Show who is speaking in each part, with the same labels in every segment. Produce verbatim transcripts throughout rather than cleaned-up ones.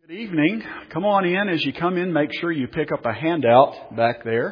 Speaker 1: Good evening. Come on in. As you come in, make sure you pick up a handout back there.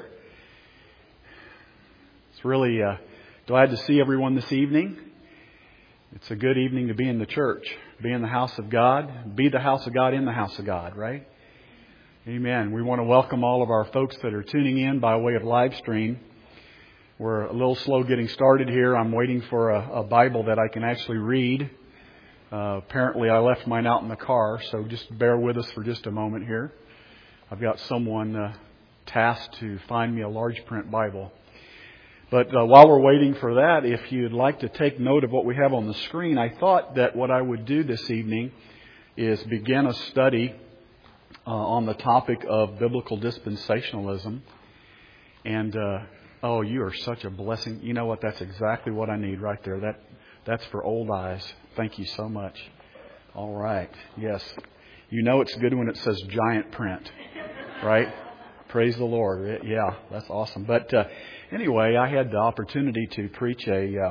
Speaker 1: It's really uh, glad to see everyone this evening. It's a good evening to be in the church, be in the house of God, be the house of God in the house of God, right? Amen. We want to welcome all of our folks that are tuning in by way of live stream. We're a little slow getting started here. I'm waiting for a, a Bible that I can actually read. Uh, apparently I left mine out in the car, so just bear with us for just a moment here. I've got someone uh, tasked to find me a large print Bible. But uh, while we're waiting for that, if you'd like to take note of what we have on the screen, I thought that what I would do this evening is begin a study uh, on the topic of biblical dispensationalism. And, uh, oh, you are such a blessing. You know what? That's exactly what I need right there. That That's for old eyes. Thank you so much. All right. Yes. You know it's good when it says giant print, right? Praise the Lord. Yeah, that's awesome. But uh, anyway, I had the opportunity to preach a, uh,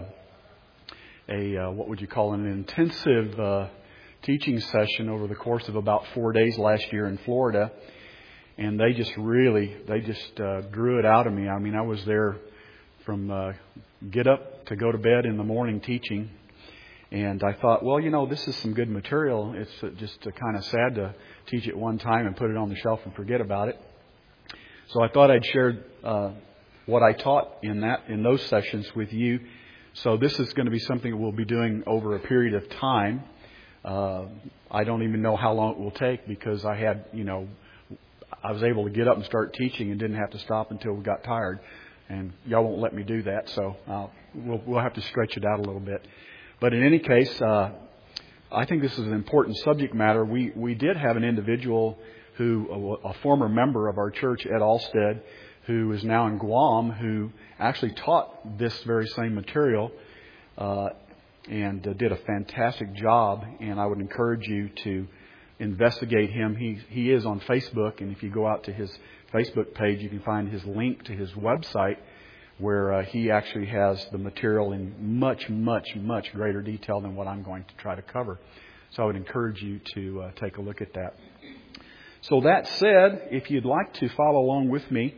Speaker 1: a uh, what would you call it, an intensive uh, teaching session over the course of about four days last year in Florida. And they just really, they just uh, grew it out of me. I mean, I was there from uh, get up to go to bed in the morning teaching. And I thought, well, you know, this is some good material. It's just uh, kind of sad to teach it one time and put it on the shelf and forget about it. So I thought I'd share uh, what I taught in that in those sessions with you. So this is going to be something that we'll be doing over a period of time. Uh, I don't even know how long it will take because I had, you know, I was able to get up and start teaching and didn't have to stop until we got tired. And y'all won't let me do that, so uh, we'll, we'll have to stretch it out a little bit. But in any case, uh, I think this is an important subject matter. We we did have an individual who, a, a former member of our church, Ed Alstead, who is now in Guam, who actually taught this very same material uh, and uh, did a fantastic job. And I would encourage you to investigate him. He he is on Facebook, and if you go out to his Facebook page, you can find his link to his website where uh, he actually has the material in much, much, much greater detail than what I'm going to try to cover. So I would encourage you to uh, take a look at that. So that said, if you'd like to follow along with me,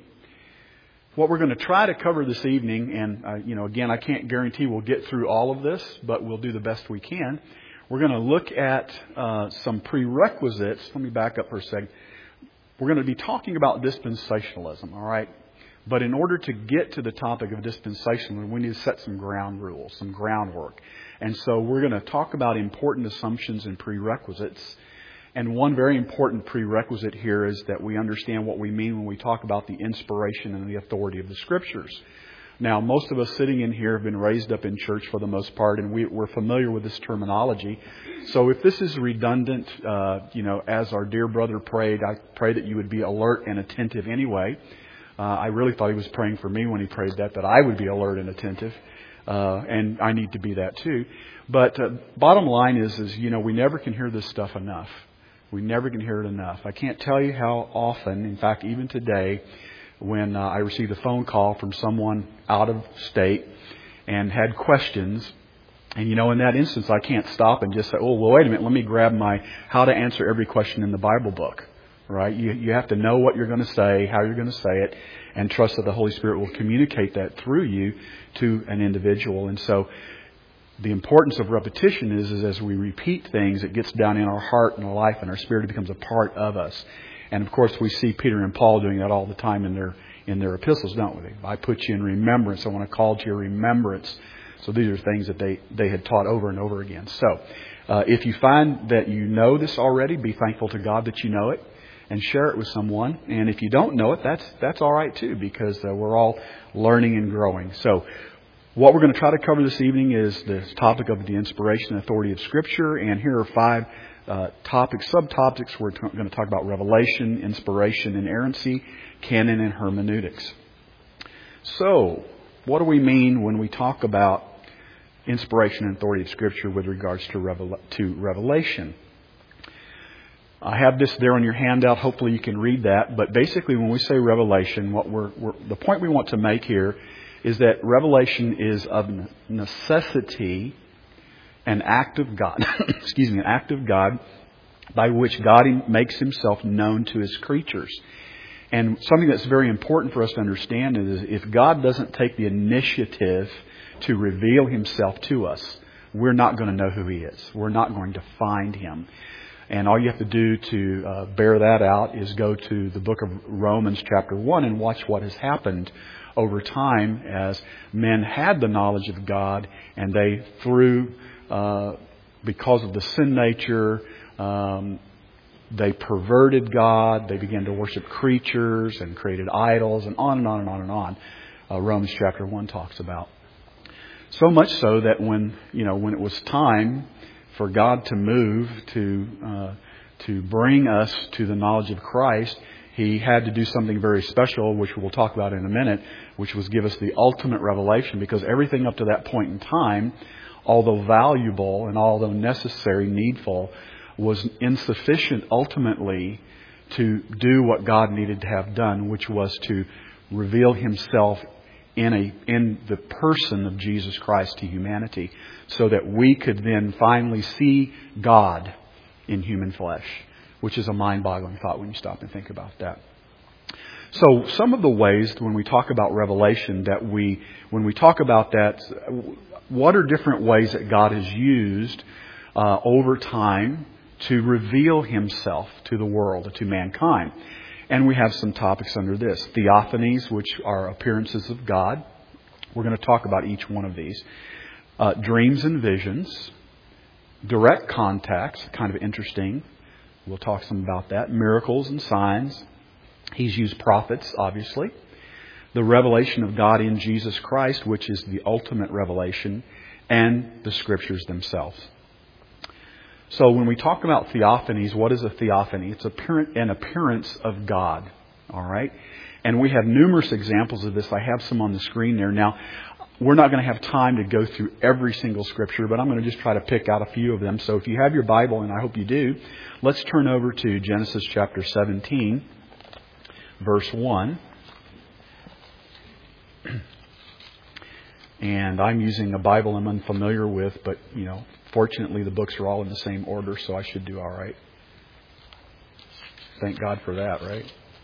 Speaker 1: what we're going to try to cover this evening, and uh, you know, again, I can't guarantee we'll get through all of this, but we'll do the best we can. We're going to look at uh, some prerequisites. Let me back up for a second. We're going to be talking about dispensationalism, all right? But in order to get to the topic of dispensationalism, we need to set some ground rules, some groundwork. And so we're going to talk about important assumptions and prerequisites. And one very important prerequisite here is that we understand what we mean when we talk about the inspiration and the authority of the Scriptures. Now, most of us sitting in here have been raised up in church for the most part, and we, we're familiar with this terminology. So if this is redundant, uh, you know, as our dear brother prayed, I pray that you would be alert and attentive anyway. Uh, I really thought he was praying for me when he prayed that, that I would be alert and attentive. Uh, and I need to be that too. But uh, bottom line is, is, you know, we never can hear this stuff enough. We never can hear it enough. I can't tell you how often, in fact, even today, when uh, I received a phone call from someone out of state and had questions. And, you know, in that instance, I can't stop and just say, oh, well, wait a minute, let me grab my how to answer every question in the Bible book. Right? You you have to know what you're going to say, how you're going to say it, and trust that the Holy Spirit will communicate that through you to an individual. And so the importance of repetition is, is as we repeat things, it gets down in our heart and our life, and our spirit becomes a part of us. And of course, we see Peter and Paul doing that all the time in their in their epistles, don't we? I put you in remembrance. I want to call to your remembrance. So these are things that they, they had taught over and over again. So uh, if you find that you know this already, be thankful to God that you know it. And share it with someone. And if you don't know it, that's that's all right too, because uh, we're all learning and growing. So what we're going to try to cover this evening is this topic of the inspiration and authority of Scripture. And here are five uh, topics, subtopics. We're t- going to talk about revelation, inspiration, inerrancy, canon, and hermeneutics. So what do we mean when we talk about inspiration and authority of Scripture with regards to, revel- to revelation? I have this there on your handout. Hopefully you can read that. But basically when we say revelation, what we're, we're the point we want to make here is that revelation is of necessity an act of God. excuse me, an act of God by which God makes Himself known to His creatures. And something that's very important for us to understand is if God doesn't take the initiative to reveal Himself to us, we're not going to know who He is. We're not going to find Him. And all you have to do to uh, bear that out is go to the book of Romans chapter one and watch what has happened over time as men had the knowledge of God and they, through, uh, because of the sin nature, um, they perverted God. They began to worship creatures and created idols and on and on and on and on. Uh, Romans chapter one talks about. So much so that when, you know, when it was time for God to move to uh, to bring us to the knowledge of Christ, He had to do something very special, which we'll talk about in a minute, which was give us the ultimate revelation, because everything up to that point in time, although valuable and although necessary, needful, was insufficient ultimately to do what God needed to have done, which was to reveal Himself in a in the person of Jesus Christ to humanity, so that we could then finally see God in human flesh, which is a mind-boggling thought when you stop and think about that. So some of the ways when we talk about revelation that we, when we talk about that, what are different ways that God has used uh, over time to reveal Himself to the world, to mankind? And we have some topics under this. Theophanies, which are appearances of God. We're going to talk about each one of these. Uh, dreams and visions. Direct contacts, kind of interesting. We'll talk some about that. Miracles and signs. He's used prophets, obviously. The revelation of God in Jesus Christ, which is the ultimate revelation. And the Scriptures themselves. So when we talk about theophanies, what is a theophany? It's an appearance of God. All right? And we have numerous examples of this. I have some on the screen there. Now, we're not going to have time to go through every single Scripture, but I'm going to just try to pick out a few of them. So if you have your Bible, and I hope you do, let's turn over to Genesis chapter seventeen, verse one. And I'm using a Bible I'm unfamiliar with, but, you know, fortunately the books are all in the same order, so I should do all right. Thank God for that, right?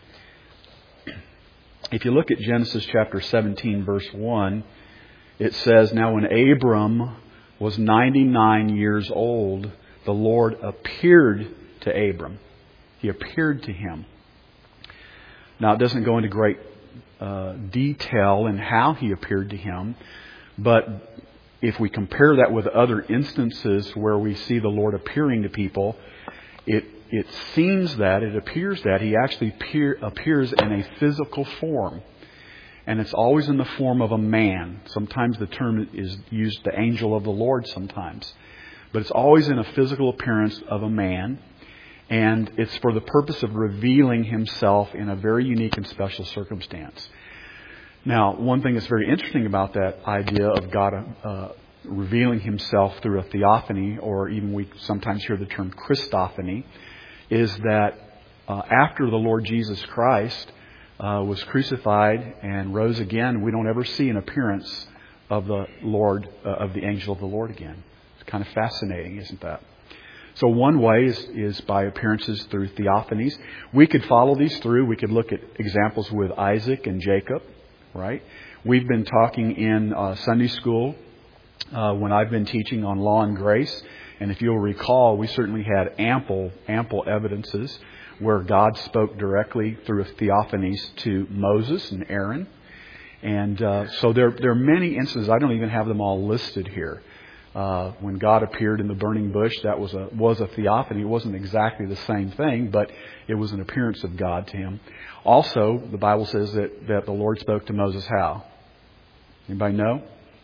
Speaker 1: If you look at Genesis chapter seventeen, verse one, it says, "Now when Abram was ninety-nine years old, the Lord appeared to Abram." He appeared to him. Now, it doesn't go into great uh, detail in how He appeared to him, but if we compare that with other instances where we see the Lord appearing to people, it it seems that, it appears that He actually appear, appears in a physical form. And it's always in the form of a man. Sometimes the term is used, the angel of the Lord sometimes. But it's always in a physical appearance of a man. And it's for the purpose of revealing Himself in a very unique and special circumstance. Now, one thing that's very interesting about that idea of God uh, revealing Himself through a theophany, or even we sometimes hear the term Christophany, is that uh, after the Lord Jesus Christ uh, was crucified and rose again, we don't ever see an appearance of the Lord, uh, of the angel of the Lord again. It's kind of fascinating, isn't that? So one way is, is by appearances through theophanies. We could follow these through. We could look at examples with Isaac and Jacob. Right? We've been talking in uh, Sunday school uh, when I've been teaching on law and grace. And if you'll recall, we certainly had ample, ample evidences where God spoke directly through theophanies to Moses and Aaron. And uh, so there, there are many instances. I don't even have them all listed here. Uh, when God appeared in the burning bush, that was a was a theophany. It wasn't exactly the same thing, but it was an appearance of God to him. Also, the Bible says that, that the Lord spoke to Moses how? Anybody know?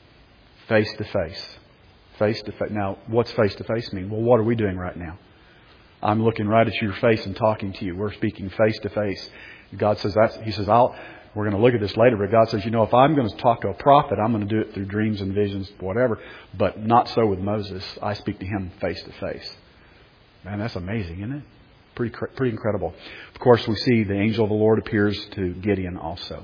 Speaker 1: Face to face. Face to face. Now, what's face to face mean? Well, what are we doing right now? I'm looking right at your face and talking to you. We're speaking face to face. God says that's, He says, I'll, we're going to look at this later, but God says, you know, if I'm going to talk to a prophet, I'm going to do it through dreams and visions, whatever. But not so with Moses. I speak to him face to face. Man, that's amazing, isn't it? Pretty, pretty incredible. Of course, we see the angel of the Lord appears to Gideon also.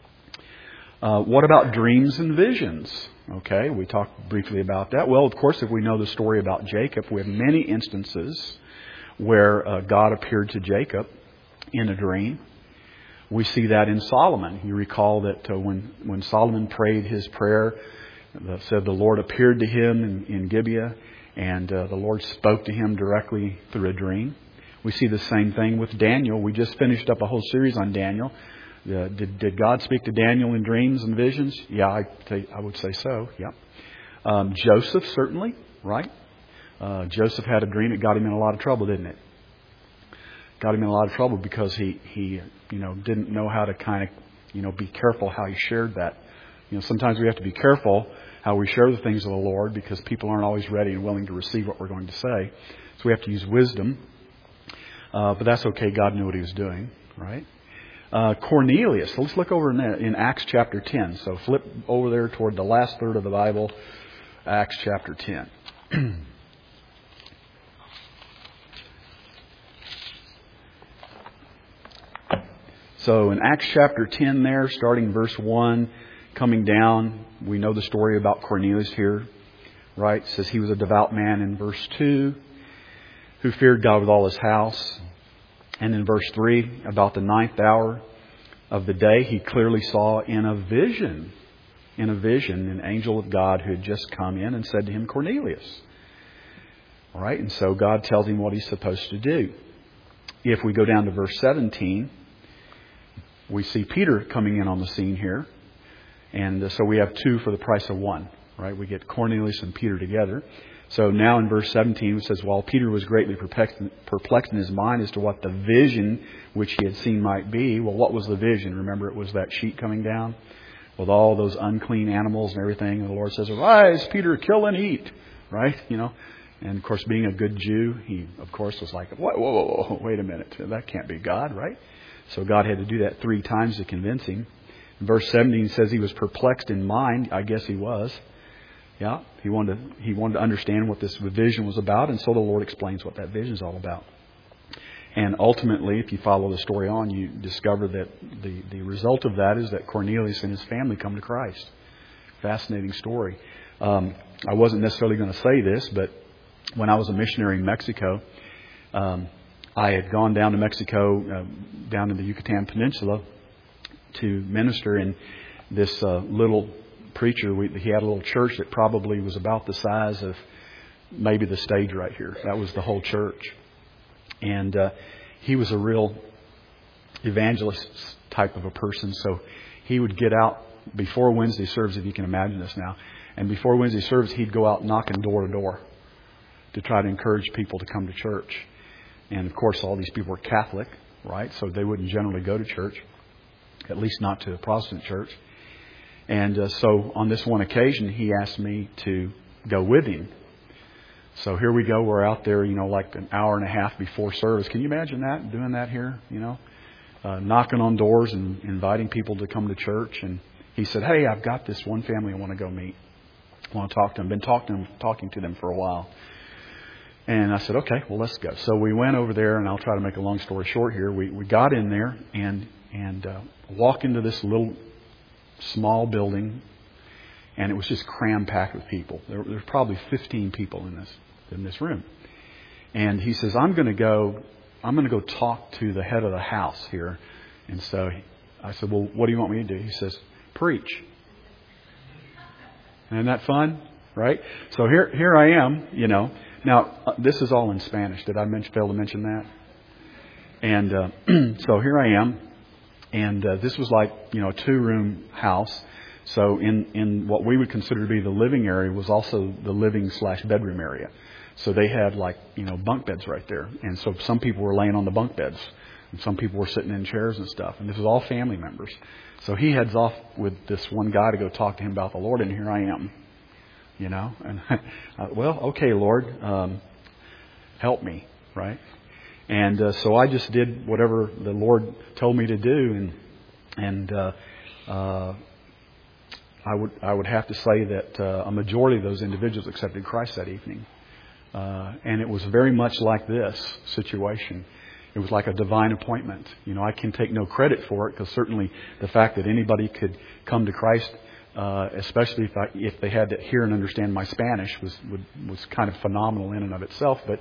Speaker 1: Uh, what about dreams and visions? Okay, we talked briefly about that. Well, of course, if we know the story about Jacob, we have many instances where uh, God appeared to Jacob in a dream. We see that in Solomon. You recall that uh, when, when Solomon prayed his prayer, it said the Lord appeared to him in, in Gibeah, and uh, the Lord spoke to him directly through a dream. We see the same thing with Daniel. We just finished up a whole series on Daniel. Uh, did, did God speak to Daniel in dreams and visions? Yeah, I, I would say so. Yeah. Um, Joseph, certainly, right? Uh, Joseph had a dream. It got him in a lot of trouble, didn't it? Got him in a lot of trouble because he, he, you know, didn't know how to kind of, you know, be careful how he shared that. You know, sometimes we have to be careful how we share the things of the Lord because people aren't always ready and willing to receive what we're going to say. So we have to use wisdom. Uh, but that's okay. God knew what he was doing, right? Uh, Cornelius. So let's look over in, there, in Acts chapter ten. So flip over there toward the last third of the Bible, Acts chapter ten. So in Acts chapter ten there, starting verse one, coming down, we know the story about Cornelius here, right? It says he was a devout man in verse two, who feared God with all his house. And in verse three, about the ninth hour of the day, he clearly saw in a vision, in a vision, an angel of God who had just come in and said to him, Cornelius. All right, and so God tells him what he's supposed to do. If we go down to verse seventeen, we see Peter coming in on the scene here. And so we have two for the price of one, right? We get Cornelius and Peter together. So now in verse seventeen, it says, while Peter was greatly perplexed in his mind as to what the vision which he had seen might be. Well, what was the vision? Remember, it was that sheet coming down with all those unclean animals and everything. And the Lord says, arise, Peter, kill and eat, right? You know, and of course, being a good Jew, he, of course, was like, whoa, whoa, whoa, whoa, wait a minute. That can't be God, right? So God had to do that three times to convince him. In verse seventeen says he was perplexed in mind. I guess he was. Yeah, he wanted to, he wanted to understand what this vision was about, and so the Lord explains what that vision is all about. And ultimately, if you follow the story on, you discover that the, the result of that is that Cornelius and his family come to Christ. Fascinating story. Um, I wasn't necessarily going to say this, but when I was a missionary in Mexico, um, I had gone down to Mexico, uh, down in the Yucatan Peninsula, to minister. And this uh, little preacher, we, he had a little church that probably was about the size of maybe the stage right here. That was the whole church. And uh, he was a real evangelist type of a person. So he would get out before Wednesday service, if you can imagine this now. And before Wednesday service, he'd go out knocking door to door to try to encourage people to come to church. And of course, all these people were Catholic, right? So they wouldn't generally go to church, at least not to a Protestant church. And uh, so on this one occasion, he asked me to go with him. So here we go. We're out there, you know, like an hour and a half before service. Can you imagine that, doing that here, you know, uh, knocking on doors and inviting people to come to church? And he said, hey, I've got this one family I want to go meet. I want to talk to them. Been talking to them, talking to them for a while. And I said, okay, well, let's go. So we went over there, and I'll try to make a long story short here. We we got in there and and uh, walked into this little small building, and it was just cram-packed with people. There there's probably fifteen people in this in this room. And he says, I'm going to go. I'm going to go talk to the head of the house here. And so I said, well, what do you want me to do? He says, preach. Isn't that fun? Right? So here here I am, you know. Now, uh, this is all in Spanish. Did I mention, fail to mention that? And uh, so here I am. And uh, this was like, you know, a two-room house. So in, in what we would consider to be the living area was also the living slash bedroom area. So they had like, you know, bunk beds right there. And so some people were laying on the bunk beds. And some people were sitting in chairs and stuff. And this was all family members. So he heads off with this one guy to go talk to him about the Lord. And here I am. You know, and uh, well, okay, Lord, um, help me, right? And uh, so I just did whatever the Lord told me to do, and and uh, uh, I would I would have to say that uh, a majority of those individuals accepted Christ that evening, uh, and it was very much like this situation. It was like a divine appointment. You know, I can take no credit for it because certainly the fact that anybody could come to Christ. Uh, especially if I, if they had to hear and understand my Spanish was would, was kind of phenomenal in and of itself. But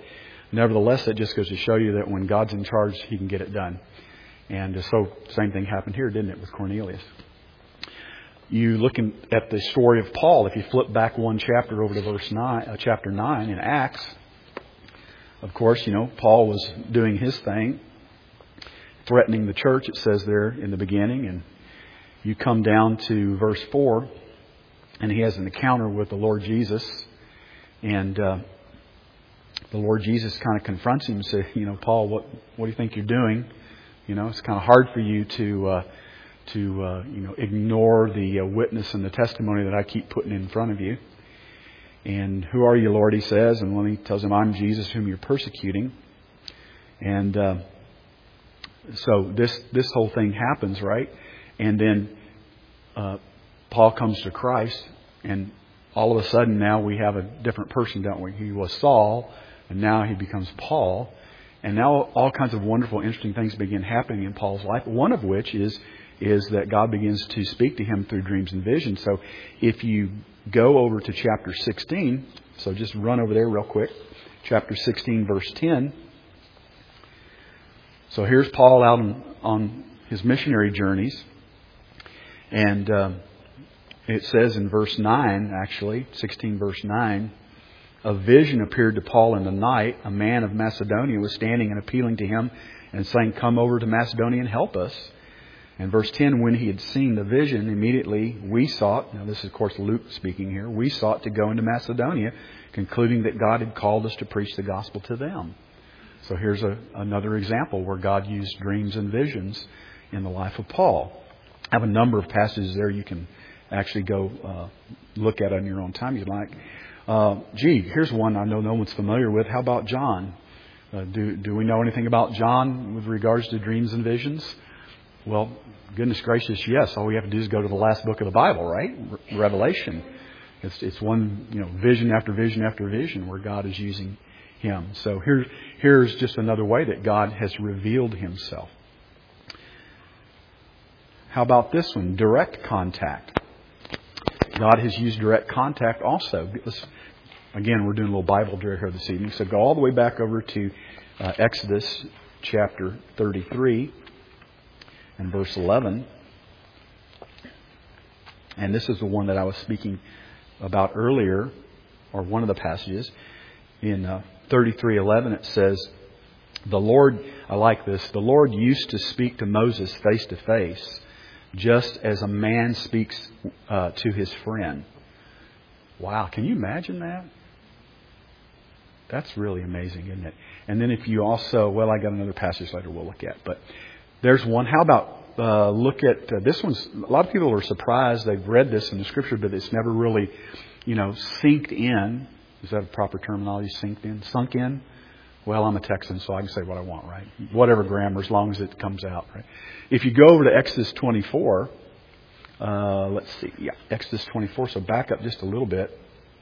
Speaker 1: nevertheless, it just goes to show you that when God's in charge, He can get it done. And so, same thing happened here, didn't it, with Cornelius? You looking at the story of Paul, if you flip back one chapter over to verse nine, uh, chapter nine in Acts, of course, you know, Paul was doing his thing, threatening the church, it says there in the beginning. And you come down to verse four, and he has an encounter with the Lord Jesus. And uh, the Lord Jesus kind of confronts him and says, you know, Paul, what, what do you think you're doing? You know, it's kind of hard for you to, uh, to uh, you know, ignore the uh, witness and the testimony that I keep putting in front of you. And who are you, Lord, he says. And when he tells him, I'm Jesus whom you're persecuting. And uh, so this this whole thing happens, right? And then uh, Paul comes to Christ. And all of a sudden now we have a different person, don't we? He was Saul, and now he becomes Paul. And now all kinds of wonderful, interesting things begin happening in Paul's life. One of which is is that God begins to speak to him through dreams and visions. So if you go over to chapter sixteen, so just run over there real quick. Chapter sixteen, verse ten. So here's Paul out on, on his missionary journeys. And uh, it says in verse nine, actually, sixteen verse nine, a vision appeared to Paul in the night. A man of Macedonia was standing and appealing to him and saying, come over to Macedonia and help us. And verse ten, when he had seen the vision, immediately we sought, now this is of course Luke speaking here, we sought to go into Macedonia, concluding that God had called us to preach the gospel to them. So here's a, another example where God used dreams and visions in the life of Paul. I have a number of passages there you can actually go uh, look at on your own time if you like. Uh, gee, here's one I know no one's familiar with. How about John? Uh, do, do we know anything about John with regards to dreams and visions? Well, goodness gracious, yes. All we have to do is go to the last book of the Bible, right? Re- Revelation. It's it's one, you know, vision after vision after vision where God is using him. So here, here's just another way that God has revealed himself. How about this one? Direct contact. God has used direct contact also. Let's, again, we're doing a little Bible drill here this evening. So go all the way back over to uh, Exodus chapter thirty-three. And verse eleven. And this is the one that I was speaking about earlier, or one of the passages. In uh, thirty-three eleven it says, the Lord, I like this, the Lord used to speak to Moses face to face, just as a man speaks uh, to his friend. Wow, can you imagine that? That's really amazing, isn't it? And then if you also, well, I got another passage later we'll look at, but there's one. How about uh, look at uh, this one's, a lot of people are surprised they've read this in the Scripture, but it's never really, you know, sinked in. Is that a proper terminology? Sinked in? Sunk in? Well, I'm a Texan, so I can say what I want, right? Whatever grammar, as long as it comes out, right? If you go over to Exodus twenty-four, uh, let's see, yeah, Exodus twenty-four, so back up just a little bit.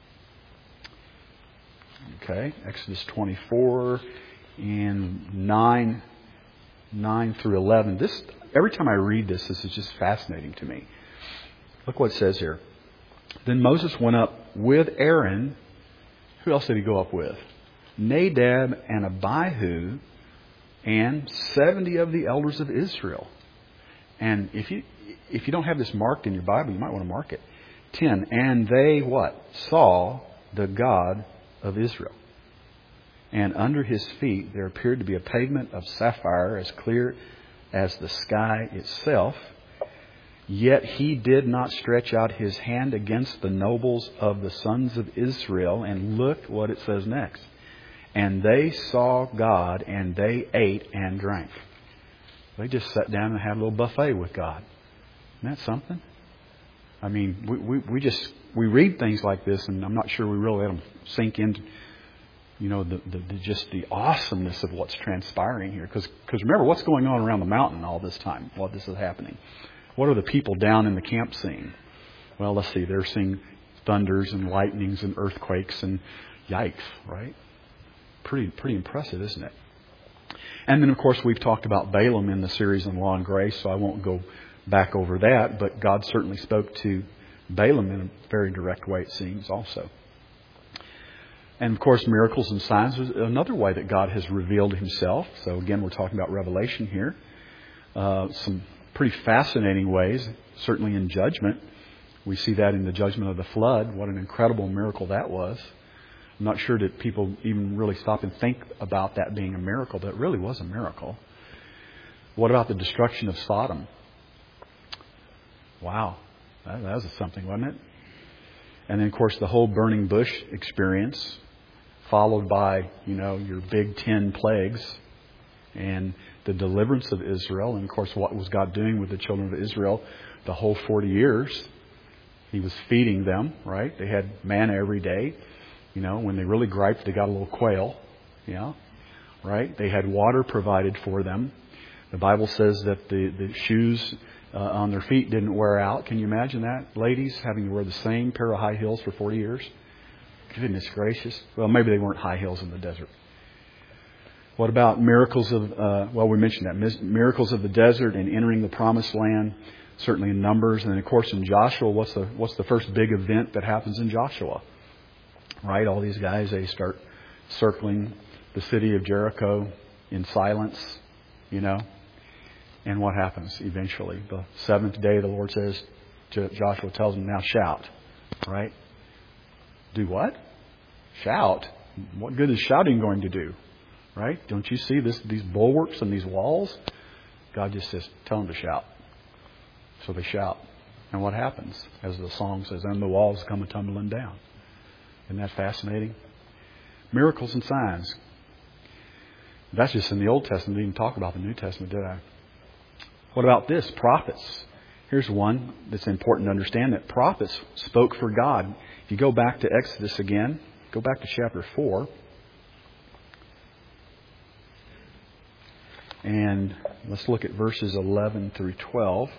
Speaker 1: Okay, Exodus twenty-four and nine, nine through eleven. This, every time I read this, this is just fascinating to me. Look what it says here. Then Moses went up with Aaron. Who else did he go up with? Nadab and Abihu and seventy of the elders of Israel. And if you if you don't have this marked in your Bible, you might want to mark it. ten. And they what? Saw the God of Israel. And under his feet there appeared to be a pavement of sapphire as clear as the sky itself. Yet he did not stretch out his hand against the nobles of the sons of Israel. And look what it says next. And they saw God, and they ate and drank. They just sat down and had a little buffet with God. Isn't that something? I mean, we, we, we just, we read things like this, and I'm not sure we really let them sink into, you know, the, the, the just the awesomeness of what's transpiring here. Because remember, what's going on around the mountain all this time while this is happening? What are the people down in the camp seeing? Well, let's see. They're seeing thunders and lightnings and earthquakes and yikes, right? Pretty pretty impressive, isn't it? And then, of course, we've talked about Balaam in the series on Law and Grace, so I won't go back over that. But God certainly spoke to Balaam in a very direct way, it seems, also. And of course, miracles and signs is another way that God has revealed Himself. So again, we're talking about revelation here. Uh, some pretty fascinating ways, certainly in judgment. We see that in the judgment of the flood. What an incredible miracle that was. I'm not sure that people even really stop and think about that being a miracle, but it really was a miracle. What about the destruction of Sodom? Wow, that, that was something, wasn't it? And then, of course, the whole burning bush experience, followed by, you know, your big ten plagues and the deliverance of Israel. And, of course, what was God doing with the children of Israel the whole forty years? He was feeding them, right? They had manna every day. You know, when they really griped, they got a little quail. Yeah, right? They had water provided for them. The Bible says that the, the shoes uh, on their feet didn't wear out. Can you imagine that? Ladies having to wear the same pair of high heels for forty years? Goodness gracious. Well, maybe they weren't high heels in the desert. What about miracles of, uh, well, we mentioned that. Miracles of the desert and entering the promised land, certainly in Numbers. And then, of course, in Joshua, what's the, what's the first big event that happens in Joshua? Right? All these guys, they start circling the city of Jericho in silence, you know. And what happens eventually? The seventh day, the Lord says, Joshua tells them, now shout. Right? Do what? Shout. What good is shouting going to do? Right? Don't you see this? These bulwarks and these walls? God just says, tell them to shout. So they shout. And what happens? As the song says, and the walls come tumbling down. Isn't that fascinating? Miracles and signs. That's just in the Old Testament. I didn't talk about the New Testament, did I? What about this? Prophets. Here's one that's important to understand, that prophets spoke for God. If you go back to Exodus again, go back to chapter four. And let's look at verses eleven through twelve.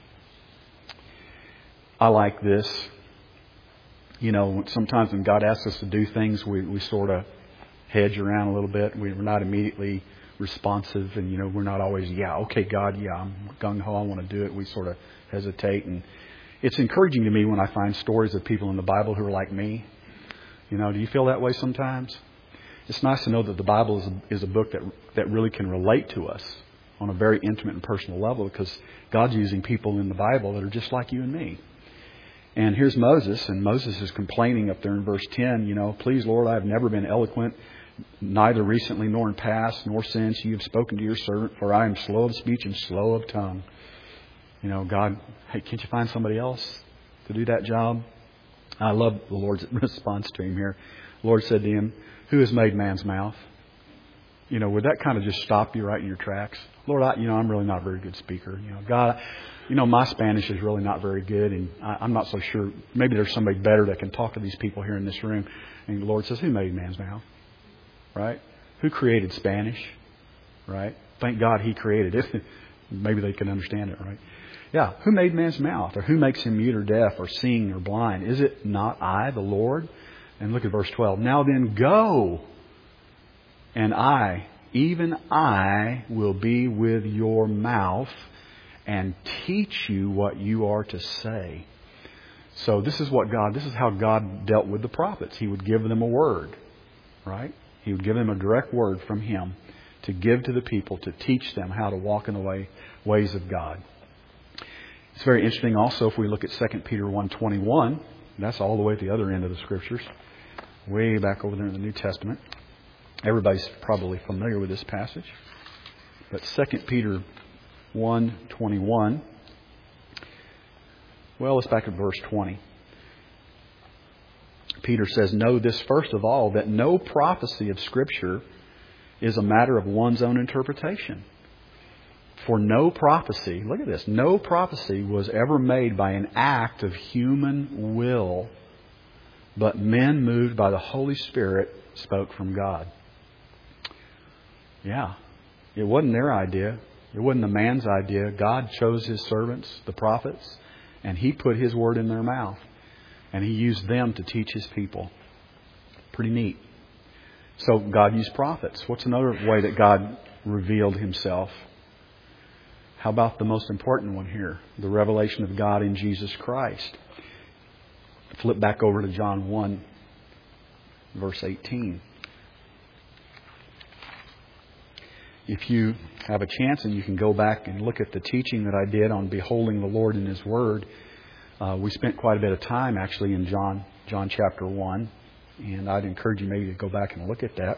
Speaker 1: I like this. You know, sometimes when God asks us to do things, we, we sort of hedge around a little bit. We're not immediately responsive, and, you know, we're not always, yeah, okay, God, yeah, I'm gung-ho, I want to do it. We sort of hesitate. And it's encouraging to me when I find stories of people in the Bible who are like me. You know, do you feel that way sometimes? It's nice to know that the Bible is a, is a book that that really can relate to us on a very intimate and personal level, because God's using people in the Bible that are just like you and me. And here's Moses, and Moses is complaining up there in verse ten, you know, please, Lord, I have never been eloquent, neither recently nor in past, nor since you have spoken to your servant, for I am slow of speech and slow of tongue. You know, God, hey, can't you find somebody else to do that job? I love the Lord's response to him here. The Lord said to him, who has made man's mouth? You know, would that kind of just stop you right in your tracks? Lord, I, you know, I'm really not a very good speaker. You know, God, you know, my Spanish is really not very good, and I, I'm not so sure. Maybe there's somebody better that can talk to these people here in this room. And the Lord says, who made man's mouth? Right? Who created Spanish? Right? Thank God He created it. Maybe they can understand it, right? Yeah. Who made man's mouth? Or who makes him mute or deaf or seeing or blind? Is it not I, the Lord? And look at verse twelve. Now then go, and I, even I, will be with your mouth and teach you what you are to say. So this is what God, this is how God dealt with the prophets. He would give them a word, right? He would give them a direct word from Him to give to the people, to teach them how to walk in the way, ways of God. It's very interesting also if we look at Second Peter one twenty-one. That's all the way at the other end of the Scriptures. Way back over there in the New Testament. Everybody's probably familiar with this passage. But Second Peter one twenty-one. Well, let's back at verse twenty. Peter says, know this first of all, that no prophecy of Scripture is a matter of one's own interpretation. For no prophecy, look at this, no prophecy was ever made by an act of human will, but men moved by the Holy Spirit spoke from God. Yeah, it wasn't their idea. It wasn't the man's idea. God chose His servants, the prophets, and He put His word in their mouth. And He used them to teach His people. Pretty neat. So God used prophets. What's another way that God revealed Himself? How about the most important one here? The revelation of God in Jesus Christ. Flip back over to John one. verse eighteen. If you have a chance and you can go back and look at the teaching that I did on beholding the Lord in His Word, uh, we spent quite a bit of time actually in John, John chapter one. And I'd encourage you maybe to go back and look at that.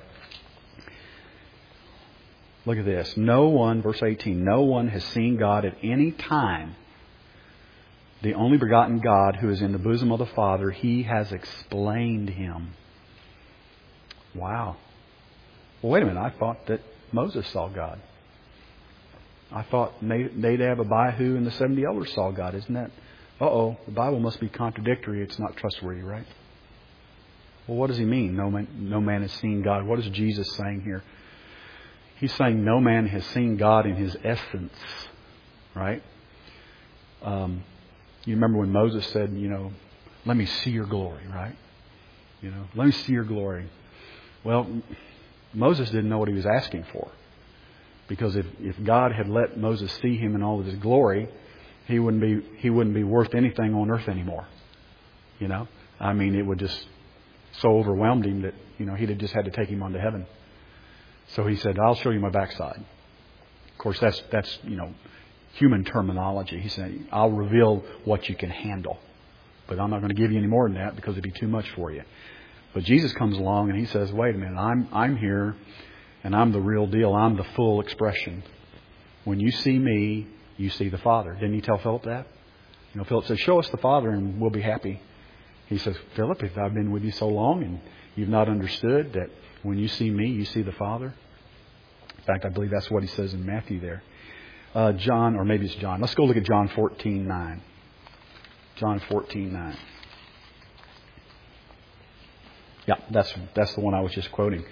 Speaker 1: Look at this. No one, verse eighteen, no one has seen God at any time. The only begotten God who is in the bosom of the Father, He has explained Him. Wow. Well, wait a minute. I thought that Moses saw God. I thought Nadab, Abihu, and the seventy elders saw God. Isn't that? Uh-oh, the Bible must be contradictory. It's not trustworthy, right? Well, what does He mean? No man, no man has seen God. What is Jesus saying here? He's saying no man has seen God in His essence, right? Um, you remember when Moses said, you know, let me see your glory, right? You know, let me see your glory. Well, Moses didn't know what he was asking for. Because if, if God had let Moses see Him in all of His glory, he wouldn't be he wouldn't be worth anything on earth anymore. You know? I mean, it would just so overwhelmed him that, you know, he'd have just had to take him on to heaven. So He said, I'll show you my backside. Of course, that's, that's you know, human terminology. He said, I'll reveal what you can handle. But I'm not going to give you any more than that because it'd be too much for you. But Jesus comes along and He says, wait a minute, I'm I'm here and I'm the real deal. I'm the full expression. When you see me, you see the Father. Didn't He tell Philip that? You know, Philip says, show us the Father and we'll be happy. He says, Philip, if I've been with you so long and you've not understood that when you see me, you see the Father. In fact, I believe that's what He says in Matthew there. Uh, John, or maybe it's John. Let's go look at John fourteen nine. John fourteen nine. Yeah, that's that's the one I was just quoting.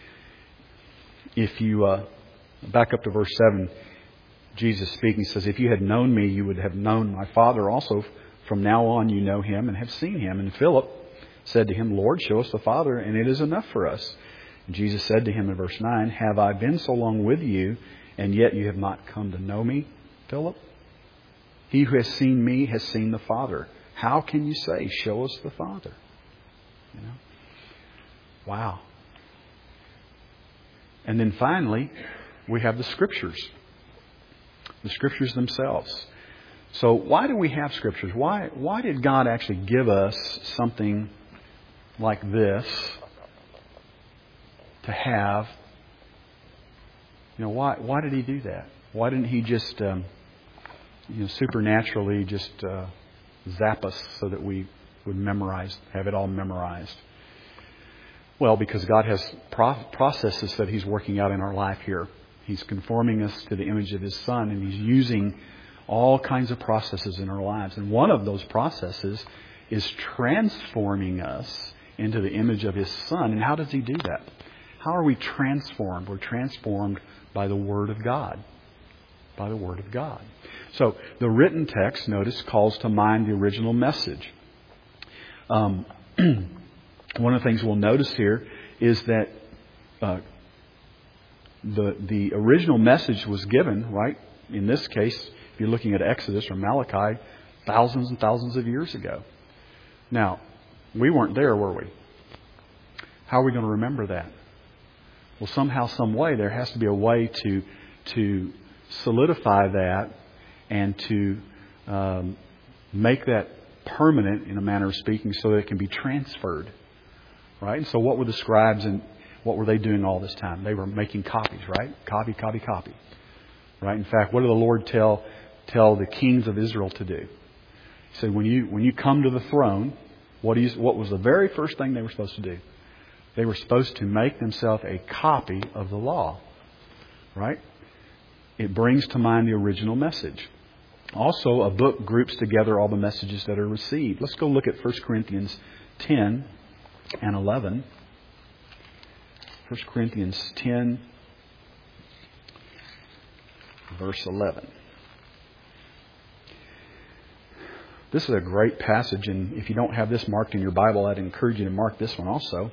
Speaker 1: If you uh, back up to verse seven, Jesus speaking says, if you had known me, you would have known my Father also. From now on you know Him and have seen Him. And Philip said to Him, Lord, show us the Father, and it is enough for us. And Jesus said to him in verse nine, have I been so long with you, and yet you have not come to know me, Philip? He who has seen me has seen the Father. How can you say, show us the Father? You know? Wow. And then finally, we have the Scriptures. The Scriptures themselves. So why do we have Scriptures? Why why did God actually give us something like this to have? You know, why why did He do that? Why didn't He just um, you know supernaturally just uh, zap us so that we would memorize, have it all memorized? Well, because God has pro- processes that He's working out in our life here. He's conforming us to the image of His Son, and He's using all kinds of processes in our lives. And one of those processes is transforming us into the image of His Son. And how does He do that? How are we transformed? We're transformed by the Word of God. By the Word of God. So the written text, notice, calls to mind the original message. Um, one of the things we'll notice here is that uh, the the original message was given, right? In this case, if you're looking at Exodus or Malachi, thousands and thousands of years ago. Now, we weren't there, were we? How are we going to remember that? Well, somehow, some way, there has to be a way to to solidify that and to um, make that permanent, in a manner of speaking, so that it can be transferred. Right? And so what were the scribes and what were they doing all this time? They were making copies, right? Copy, copy, copy. Right? In fact, what did the Lord tell tell the kings of Israel to do? He said, when you when you come to the throne, what is what was the very first thing they were supposed to do? They were supposed to make themselves a copy of the law. Right? It brings to mind the original message. Also, a book groups together all the messages that are received. Let's go look at First Corinthians ten and eleven. First Corinthians ten, verse eleven. This is a great passage, and if you don't have this marked in your Bible, I'd encourage you to mark this one also.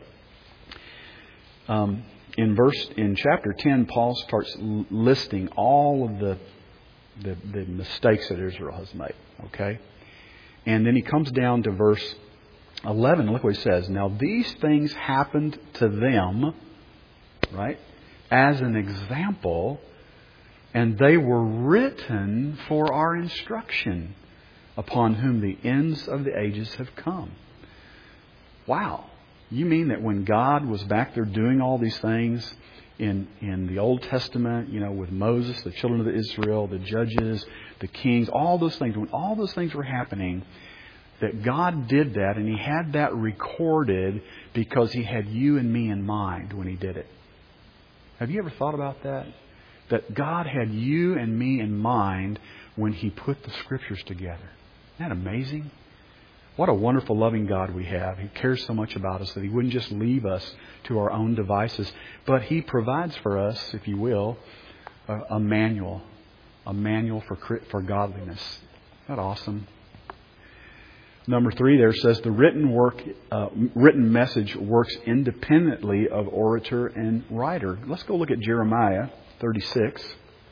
Speaker 1: Um, in verse in chapter ten, Paul starts listing all of the, the the mistakes that Israel has made. Okay, and then he comes down to verse eleven, look what he says. Now these things happened to them, right, as an example, and they were written for our instruction, upon whom the ends of the ages have come. Wow. You mean that when God was back there doing all these things in in the Old Testament, you know, with Moses, the children of Israel, the judges, the kings, all those things, when all those things were happening, that God did that, and He had that recorded because He had you and me in mind when He did it. Have you ever thought about that? That God had you and me in mind when He put the Scriptures together. Isn't that amazing? What a wonderful, loving God we have. He cares so much about us that He wouldn't just leave us to our own devices, but He provides for us, if you will, a, a manual, a manual for for godliness. Isn't that awesome? Number three there says the written work, uh, written message works independently of orator and writer. Let's go look at Jeremiah thirty-six.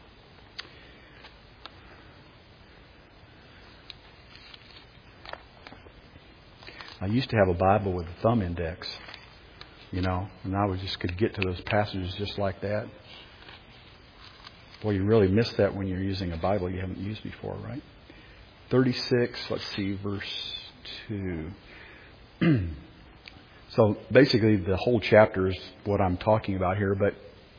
Speaker 1: I used to have a Bible with a thumb index, you know, and I was just could get to those passages just like that. Boy, you really miss that when you're using a Bible you haven't used before, right? thirty-six, let's see, verse two. So basically the whole chapter is what I'm talking about here, but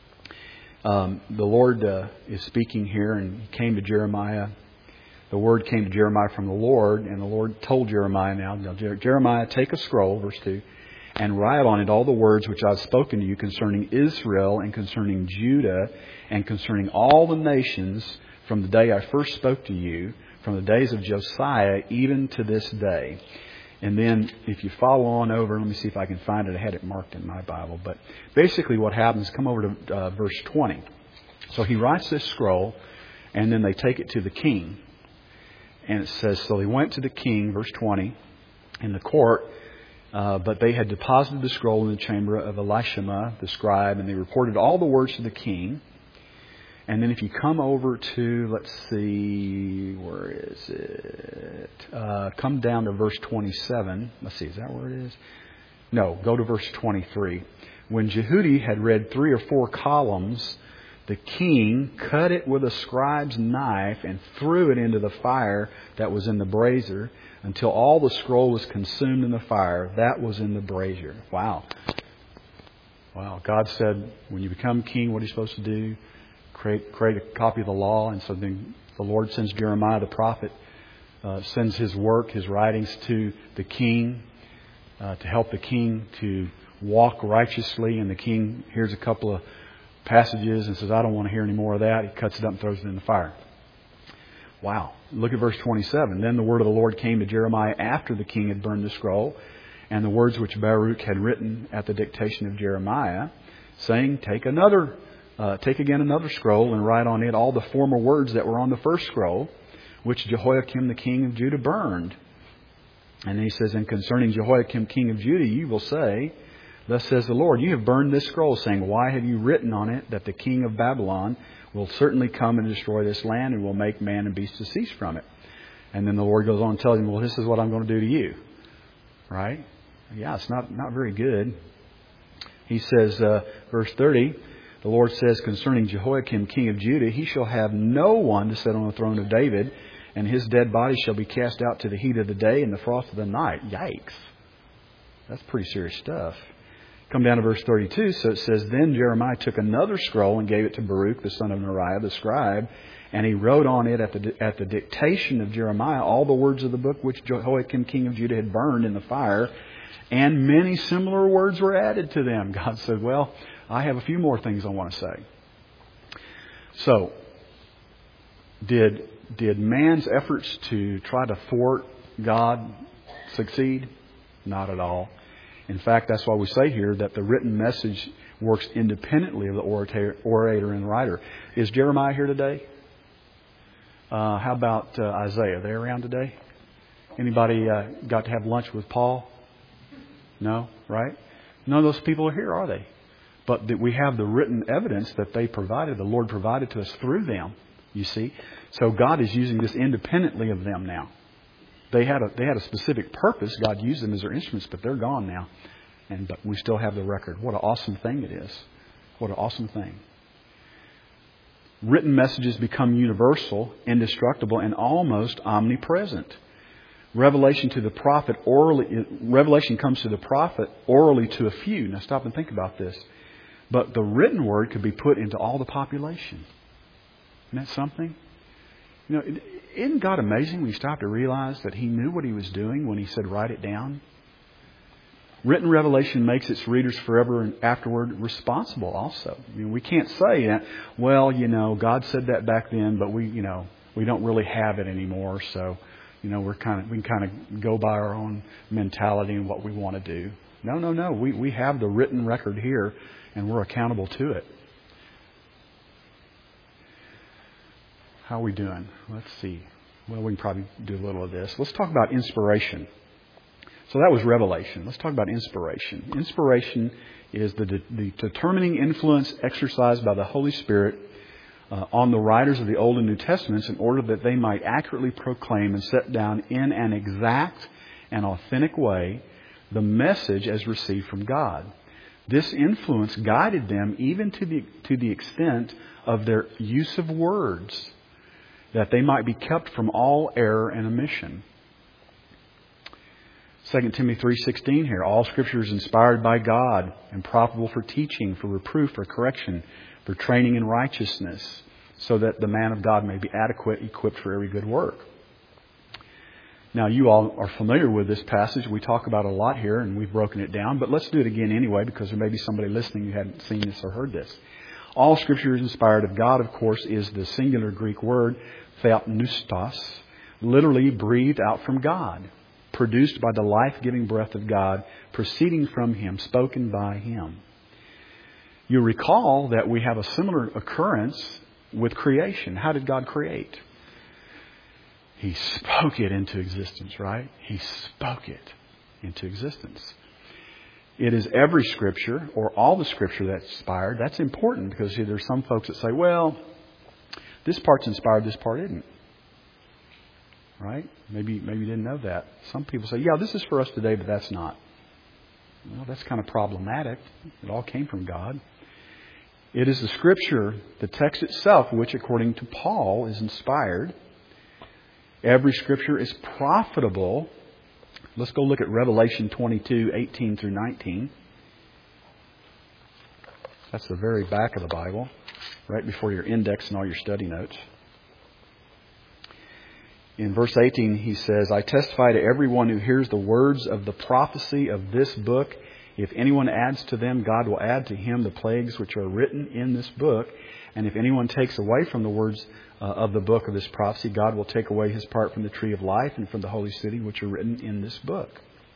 Speaker 1: um, the Lord uh, is speaking here, and He came to Jeremiah. The word came to Jeremiah from the Lord, and the Lord told Jeremiah now, now Jeremiah, take a scroll, verse two, and write on it all the words which I've spoken to you concerning Israel and concerning Judah and concerning all the nations from the day I first spoke to you, from the days of Josiah even to this day. And then if you follow on over, let me see if I can find it. I had it marked in my Bible. But basically what happens, come over to uh, verse twenty. So he writes this scroll, and then they take it to the king. And it says, so they went to the king, verse twenty, in the court, uh, but they had deposited the scroll in the chamber of Elishama, the scribe, and they reported all the words to the king. And then if you come over to, let's see, where is it? Uh, come down to verse twenty-seven. Let's see, is that where it is? No, go to verse twenty-three. When Jehudi had read three or four columns, the king cut it with a scribe's knife and threw it into the fire that was in the brazier until all the scroll was consumed in the fire that was in the brazier. Wow. Wow. God said, when you become king, what are you supposed to do? Create, create a copy of the law. And so then the Lord sends Jeremiah the prophet, uh, sends his work, his writings to the king uh, to help the king to walk righteously. And the king hears a couple of passages and says, I don't want to hear any more of that. He cuts it up and throws it in the fire. Wow. Look at verse twenty-seven. Then the word of the Lord came to Jeremiah after the king had burned the scroll, and the words which Baruch had written at the dictation of Jeremiah, saying, Take another, uh, take again another scroll and write on it all the former words that were on the first scroll, which Jehoiakim the king of Judah burned. And then he says, And concerning Jehoiakim king of Judah, you will say, Thus says the Lord, you have burned this scroll, saying, Why have you written on it that the king of Babylon will certainly come and destroy this land and will make man and beast to cease from it? And then the Lord goes on and tells him, well, this is what I'm going to do to you. Right? Yeah, it's not, not very good. He says, uh, verse thirty, the Lord says, concerning Jehoiakim king of Judah, he shall have no one to sit on the throne of David, and his dead body shall be cast out to the heat of the day and the frost of the night. Yikes. That's pretty serious stuff. Come down to verse thirty-two. So it says, Then Jeremiah took another scroll and gave it to Baruch, the son of Neriah, the scribe, and he wrote on it at the at the dictation of Jeremiah all the words of the book which Jehoiakim king of Judah had burned in the fire, and many similar words were added to them. God said, well, I have a few more things I want to say. So, did did man's efforts to try to thwart God succeed? Not at all. In fact, that's why we say here that the written message works independently of the orator, orator and writer. Is Jeremiah here today? Uh, how about uh, Isaiah? Are they around today? Anybody uh, got to have lunch with Paul? No, right? None of those people are here, are they? But that we have the written evidence that they provided, the Lord provided to us through them, you see. So God is using this independently of them now. They had a they had a specific purpose. God used them as their instruments, but they're gone now. And but we still have the record. What an awesome thing it is. What an awesome thing. Written messages become universal, indestructible, and almost omnipresent. Revelation to the prophet orally. Revelation comes to the prophet orally to a few. Now stop and think about this. But the written word could be put into all the population. Isn't that something? You know, isn't God amazing when you stop to realize that He knew what He was doing when He said, write it down? Written revelation makes its readers forever and afterward responsible also. I mean, we can't say, well, you know, God said that back then, but we, you know, we don't really have it anymore. So, you know, we're kind of, we can kind of go by our own mentality and what we want to do. No, no, no. We, we have the written record here and we're accountable to it. How are we doing? Let's see. Well, we can probably do a little of this. Let's talk about inspiration. So that was revelation. Let's talk about inspiration. Inspiration is the, de- the determining influence exercised by the Holy Spirit uh, on the writers of the Old and New Testaments in order that they might accurately proclaim and set down in an exact and authentic way the message as received from God. This influence guided them even to the, to the extent of their use of words, that they might be kept from all error and omission. Second Timothy three sixteen here, all Scripture is inspired by God and profitable for teaching, for reproof, for correction, for training in righteousness, so that the man of God may be adequate, equipped for every good work. Now, you all are familiar with this passage. We talk about it a lot here, and we've broken it down. But let's do it again anyway, because there may be somebody listening who hadn't seen this or heard this. All Scripture is inspired of God, of course, is the singular Greek word theopneustos, literally breathed out from God, produced by the life-giving breath of God, proceeding from Him, spoken by Him. You recall that we have a similar occurrence with creation. How did God create? He spoke it into existence, right? He spoke it into existence. It is every Scripture, or all the Scripture that's inspired. That's important because see, there's some folks that say, well, this part's inspired, this part isn't. Right? Maybe maybe you didn't know that. Some people say, yeah, this is for us today, but that's not. Well, that's kind of problematic. It all came from God. It is the Scripture, the text itself, which according to Paul is inspired. Every Scripture is profitable. Let's go look at Revelation twenty-two, eighteen through nineteen. That's the very back of the Bible, right before your index and all your study notes. In verse eighteen, he says, I testify to everyone who hears the words of the prophecy of this book. If anyone adds to them, God will add to him the plagues which are written in this book. And if anyone takes away from the words uh, of the book of this prophecy, God will take away his part from the tree of life and from the holy city which are written in this book.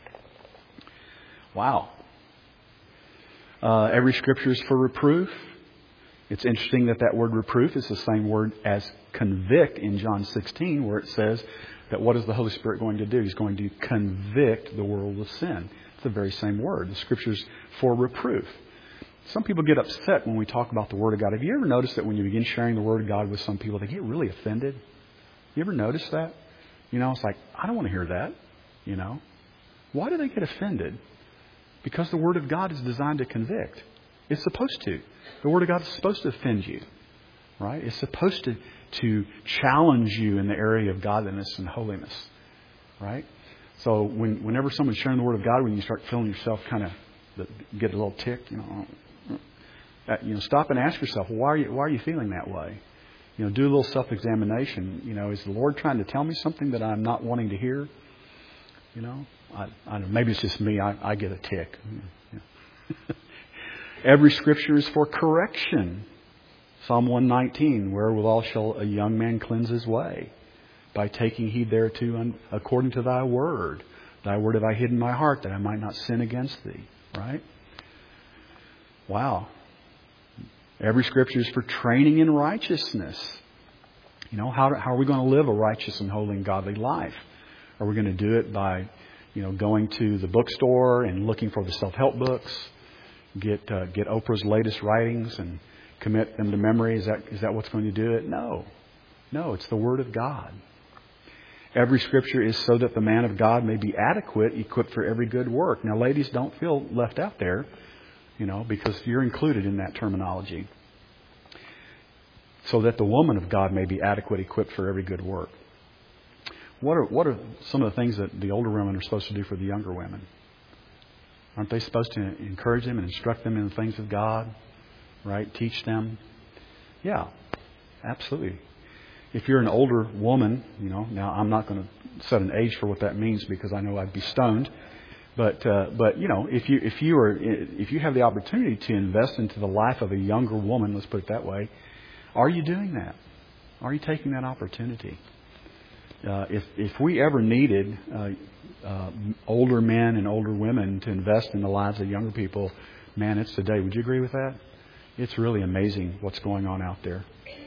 Speaker 1: Wow. Uh, every Scripture is for reproof. It's interesting that that word reproof is the same word as convict in John sixteen, where it says that what is the Holy Spirit going to do? He's going to convict the world of sin. It's the very same word. The Scripture's for reproof. Some people get upset when we talk about the Word of God. Have you ever noticed that when you begin sharing the Word of God with some people, they get really offended? You ever notice that? You know, it's like, I don't want to hear that. You know, why do they get offended? Because the Word of God is designed to convict. It's supposed to. The Word of God is supposed to offend you, right? It's supposed to, to challenge you in the area of godliness and holiness, right? So when, whenever someone's sharing the Word of God, when you start feeling yourself kind of get a little tick, you know, you know, stop and ask yourself, why are you, why are you feeling that way? You know, do a little self-examination. You know, is the Lord trying to tell me something that I'm not wanting to hear? You know, I, I don't know, maybe it's just me. I, I get a tick. Yeah. Every Scripture is for correction. Psalm one nineteen, wherewithal shall a young man cleanse his way? By taking heed thereto according to thy word. Thy word have I hid in my heart that I might not sin against thee. Right? Wow. Every Scripture is for training in righteousness. You know, how, how are we going to live a righteous and holy and godly life? Are we going to do it by, you know, going to the bookstore and looking for the self-help books? Get uh, get Oprah's latest writings and commit them to memory? Is that is that what's going to do it? No. No, it's the Word of God. Every Scripture is so that the man of God may be adequate, equipped for every good work. Now, ladies, don't feel left out there, you know, because you're included in that terminology. So that the woman of God may be adequate, equipped for every good work. What are what are some of the things that the older women are supposed to do for the younger women? Aren't they supposed to encourage them and instruct them in the things of God? Right? Teach them? Yeah, absolutely. If you're an older woman, you know, now I'm not going to set an age for what that means because I know I'd be stoned. But uh, but you know, if you if you are if you have the opportunity to invest into the life of a younger woman, let's put it that way, are you doing that? Are you taking that opportunity? Uh, if if we ever needed uh, uh, older men and older women to invest in the lives of younger people, man, it's today. Would you agree with that? It's really amazing what's going on out there.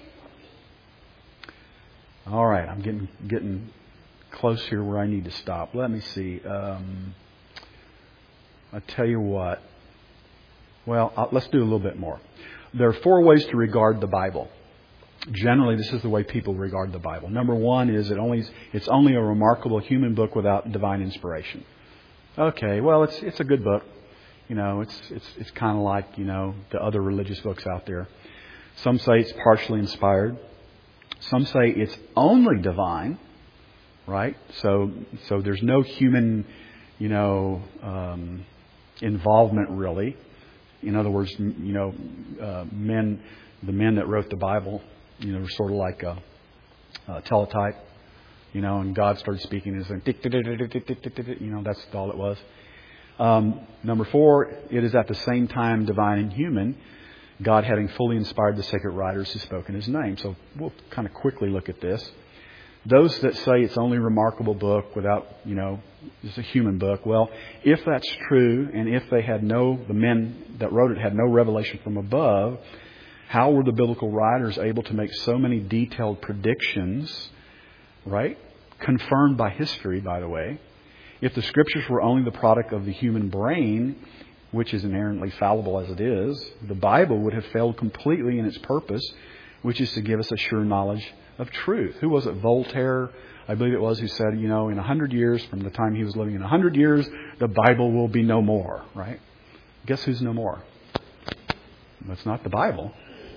Speaker 1: All right, I'm getting getting close here where I need to stop. Let me see. Um, I tell you what. Well, I'll, let's do a little bit more. There are four ways to regard the Bible. Generally, this is the way people regard the Bible. Number one is it only it's only a remarkable human book without divine inspiration. Okay, well, it's it's a good book. You know, it's it's it's kind of like, you know, the other religious books out there. Some say it's partially inspired. Some say it's only divine, right? So so there's no human, you know, um, involvement really. In other words, you know, uh, men, the men that wrote the Bible, you know, were sort of like a, a teletype, you know, and God started speaking and saying, you know, that's all it was. Um, number four, it is at the same time divine and human, God having fully inspired the sacred writers who spoke in His name. So we'll kind of quickly look at this. Those that say it's only a remarkable book without, you know, it's a human book. Well, if that's true, and if they had no, the men that wrote it had no revelation from above, how were the biblical writers able to make so many detailed predictions, right? Confirmed by history, by the way. If the Scriptures were only the product of the human brain, which is inherently fallible as it is, the Bible would have failed completely in its purpose, which is to give us a sure knowledge of truth. Who was it? Voltaire, I believe it was, who said, you know, in a hundred years, from the time he was living, in a hundred years, the Bible will be no more, right? Guess who's no more? That's not the Bible.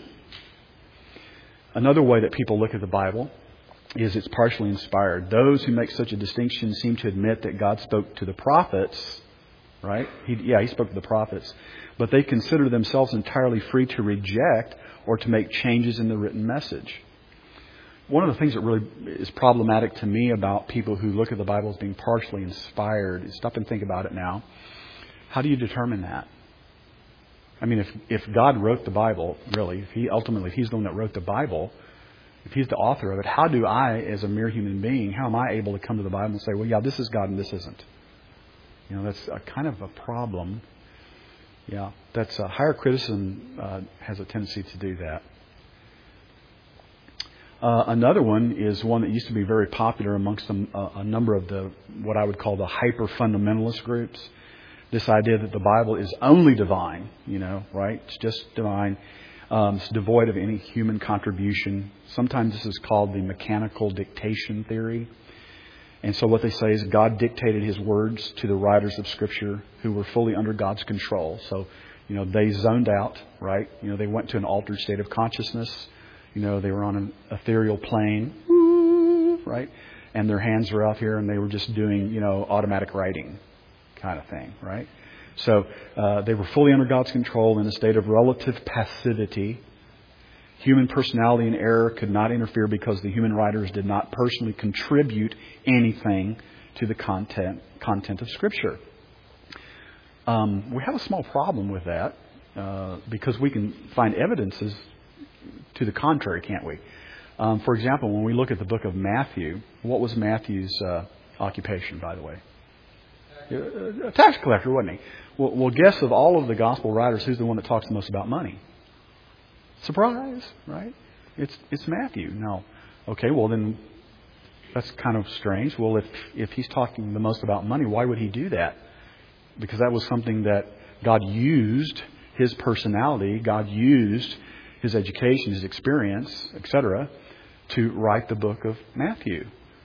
Speaker 1: Another way that people look at the Bible is it's partially inspired. Those who make such a distinction seem to admit that God spoke to the prophets, right? He, yeah, He spoke to the prophets. But they consider themselves entirely free to reject or to make changes in the written message. One of the things that really is problematic to me about people who look at the Bible as being partially inspired is stop and think about it now. How do you determine that? I mean, if if God wrote the Bible, really, if He ultimately, if He's the one that wrote the Bible, if He's the author of it, how do I, as a mere human being, how am I able to come to the Bible and say, well, yeah, this is God and this isn't? You know, that's a kind of a problem. Yeah, that's uh, higher criticism uh, has a tendency to do that. Uh, another one is one that used to be very popular amongst a, a number of the what I would call the hyper-fundamentalist groups. This idea that the Bible is only divine, you know, right? It's just divine. Um, it's devoid of any human contribution. Sometimes this is called the mechanical dictation theory. And so what they say is God dictated His words to the writers of Scripture who were fully under God's control. So, you know, they zoned out, right? You know, they went to an altered state of consciousness. You know, they were on an ethereal plane, right? And their hands were out here and they were just doing, you know, automatic writing kind of thing, right? So uh, they were fully under God's control in a state of relative passivity. Human personality and error could not interfere because the human writers did not personally contribute anything to the content content of Scripture. Um, we have a small problem with that uh, because we can find evidences to the contrary, can't we? Um, for example, when we look at the book of Matthew, what was Matthew's uh, occupation, by the way? A tax collector, wasn't he? Well, well, guess of all of the gospel writers, who's the one that talks the most about money? Surprise, right? It's it's Matthew. No. Okay, well then that's kind of strange. Well, if if he's talking the most about money, why would he do that? Because that was something that God used, His personality, God used His education, His experience, et cetera, to write the book of Matthew.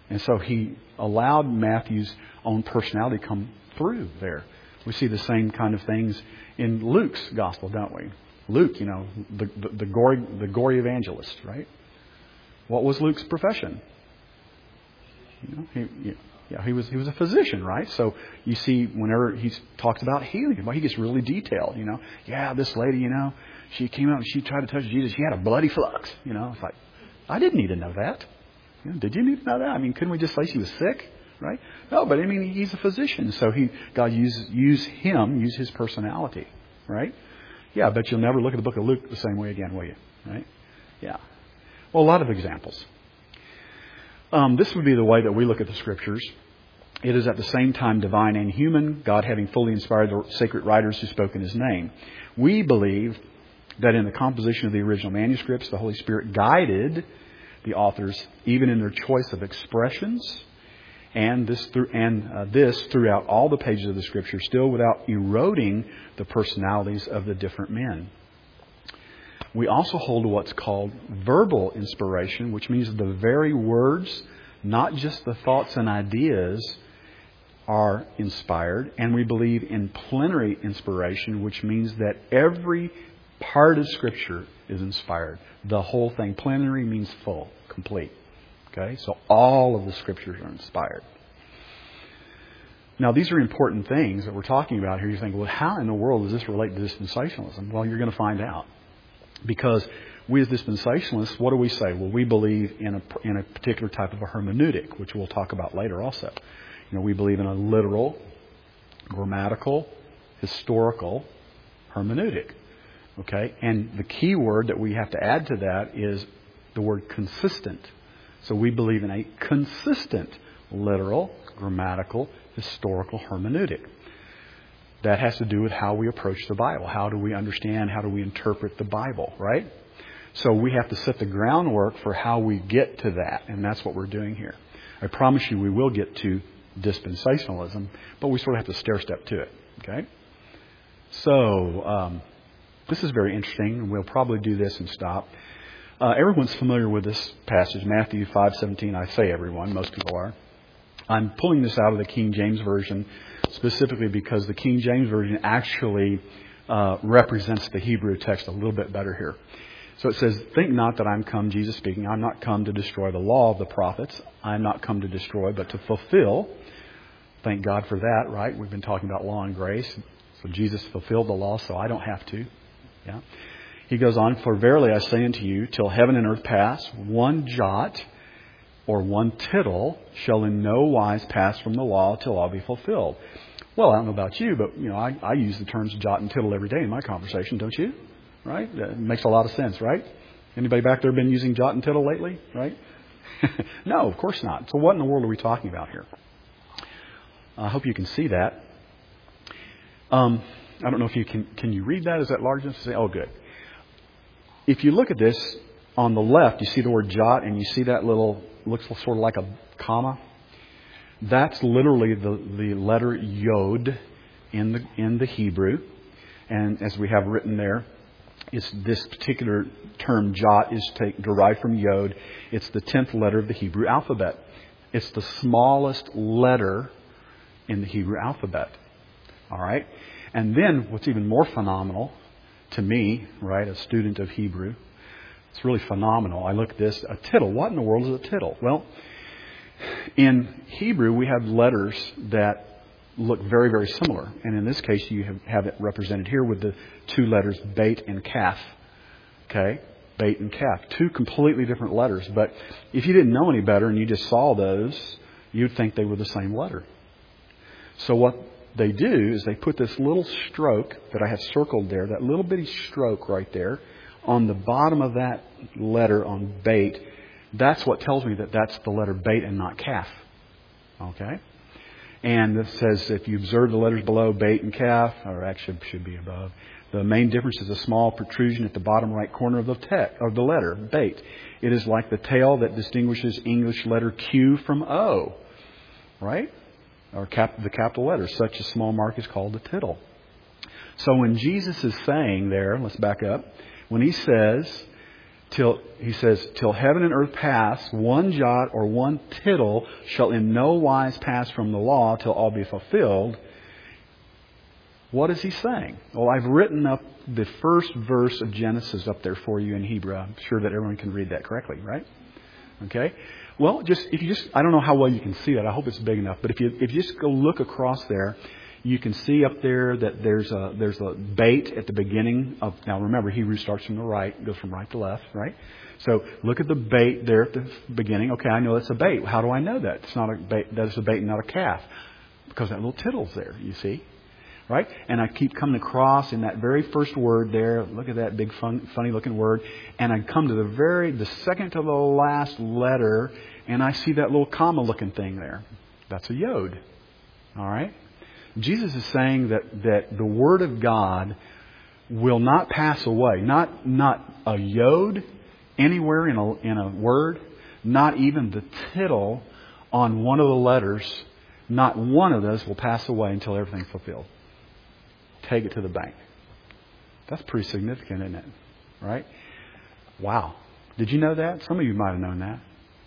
Speaker 1: And so he allowed Matthew's own personality to come through there. We see the same kind of things in Luke's gospel, don't we? Luke, you know, the the, the gory the gory evangelist, right? What was Luke's profession? You know, he, yeah, he was he was a physician, right? So you see, whenever he talks about healing, well, he gets really detailed. You know, yeah, this lady, you know, she came out and she tried to touch Jesus. She had a bloody flux. You know, it's like, I didn't need to know that. You know, did you need to know that? I mean, couldn't we just say she was sick, right? No, but I mean, he's a physician, so he God used use him, use his personality, right? Yeah, but you'll never look at the book of Luke the same way again, will you? Right? Yeah. Well, a lot of examples. Um, this would be the way that we look at the Scriptures. It is at the same time divine and human, God having fully inspired the sacred writers who spoke in His name. We believe that in the composition of the original manuscripts, the Holy Spirit guided the authors even in their choice of expressions, and this through, and uh, this throughout all the pages of the Scripture, still without eroding the personalities of the different men. We also hold to what's called verbal inspiration, which means the very words, not just the thoughts and ideas, are inspired. And we believe in plenary inspiration, which means that every part of Scripture is inspired. The whole thing. Plenary means full, complete. Okay? So all of the Scriptures are inspired. Now, these are important things that we're talking about here. You think, well, how in the world does this relate to dispensationalism? Well, you're going to find out. Because we as dispensationalists, what do we say? Well, we believe in a, in a particular type of a hermeneutic, which we'll talk about later also. You know, we believe in a literal, grammatical, historical hermeneutic. Okay? And the key word that we have to add to that is the word consistent. So we believe in a consistent, literal, grammatical, historical hermeneutic. That has to do with how we approach the Bible. How do we understand, how do we interpret the Bible, right? So we have to set the groundwork for how we get to that, and that's what we're doing here. I promise you we will get to dispensationalism, but we sort of have to stair-step to it, okay? So um, this is very interesting, and we'll probably do this and stop. Uh, everyone's familiar with this passage, Matthew five seventeen. I say everyone, most people are. I'm pulling this out of the King James Version specifically because the King James Version actually uh, represents the Hebrew text a little bit better here. So it says, think not that I'm come, Jesus speaking, I'm not come to destroy the law of the prophets. I'm not come to destroy, but to fulfill. Thank God for that, right? We've been talking about law and grace. So Jesus fulfilled the law, so I don't have to. Yeah. He goes on, for verily I say unto you, till heaven and earth pass, one jot or one tittle shall in no wise pass from the law till all be fulfilled. Well, I don't know about you, but you know, I, I use the terms jot and tittle every day in my conversation, don't you? Right? That makes a lot of sense, right? Anybody back there been using jot and tittle lately? Right? No, of course not. So what in the world are we talking about here? I hope you can see that. Um, I don't know if you can. Can you read that? Is that large enough to say? Oh, good. If you look at this on the left, you see the word jot, and you see that little looks sort of like a comma. That's literally the, the letter yod in the in the Hebrew, and as we have written there, is this particular term jot is take, derived from yod. It's the tenth letter of the Hebrew alphabet. It's the smallest letter in the Hebrew alphabet. All right, and then what's even more phenomenal to me, right, a student of Hebrew. It's really phenomenal. I look at this, a tittle. What in the world is a tittle? Well, in Hebrew, we have letters that look very, very similar. And in this case, you have, have it represented here with the two letters, bait and kaf. Okay? Bait and kaf. Two completely different letters. But if you didn't know any better and you just saw those, you'd think they were the same letter. So what they do is they put this little stroke that I have circled there, that little bitty stroke right there, on the bottom of that letter on bait. That's what tells me that that's the letter bait and not calf. Okay? And it says if you observe the letters below, bait and calf, or actually should be above, the main difference is a small protrusion at the bottom right corner of the te- of the letter, bait. It is like the tail that distinguishes English letter Q from O. Right? Or cap- the capital letter. Such a small mark is called a tittle. So when Jesus is saying there, let's back up, when he says till, he says, till heaven and earth pass, one jot or one tittle shall in no wise pass from the law till all be fulfilled. What is he saying? Well, I've written up the first verse of Genesis up there for you in Hebrew. I'm sure that everyone can read that correctly, right? Okay? Well, just if you just, I don't know how well you can see that. I hope it's big enough. But if you if you just go look across there, you can see up there that there's a there's a bait at the beginning of. Now remember, Hebrew starts from the right, goes from right to left, right? So look at the bait there at the beginning. Okay, I know that's a bait. How do I know that? It's not a bait. That is a bait, not a calf, because that little tittle's there. You see, right? And I keep coming across in that very first word there. Look at that big, fun, funny-looking word. And I come to the very the second to the last letter, and I see that little comma-looking thing there. That's a yod. All right. Jesus is saying that, that the Word of God will not pass away. Not not a yod anywhere in a, in a word. Not even the tittle on one of the letters. Not one of those will pass away until everything's fulfilled. Take it to the bank. That's pretty significant, isn't it? Right? Wow. Did you know that? Some of you might have known that.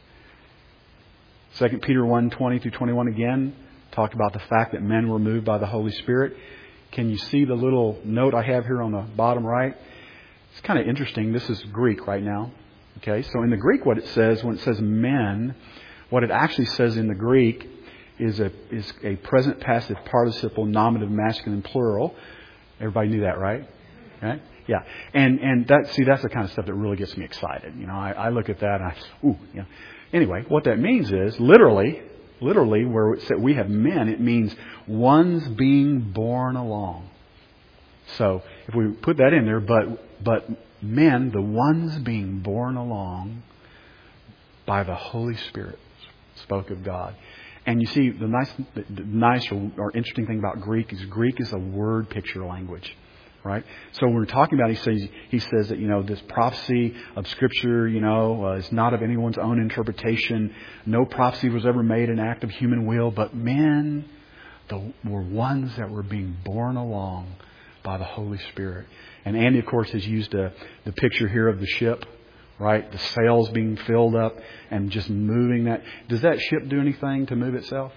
Speaker 1: Second Peter one, twenty through twenty-one again. Talked about the fact that men were moved by the Holy Spirit. Can you see the little note I have here on the bottom right? It's kind of interesting. This is Greek right now. Okay, so in the Greek what it says, when it says men, what it actually says in the Greek is a is a present passive participle, nominative, masculine, plural. Everybody knew that, right? Right? Yeah. And and that see that's the kind of stuff that really gets me excited. You know, I, I look at that and I ooh, you know. Anyway, what that means is literally Literally, where it said we have men, it means ones being born along. So if we put that in there, but but men, the ones being born along by the Holy Spirit, spoke of God. And you see, the nice, the nice or, or interesting thing about Greek is Greek is a word picture language. Right? So when we're talking about, he says, he says that, you know, this prophecy of Scripture, you know, uh, is not of anyone's own interpretation. No prophecy was ever made an act of human will, but men the, were ones that were being borne along by the Holy Spirit. And Andy, of course, has used a, the picture here of the ship, right? The sails being filled up and just moving that. Does that ship do anything to move itself?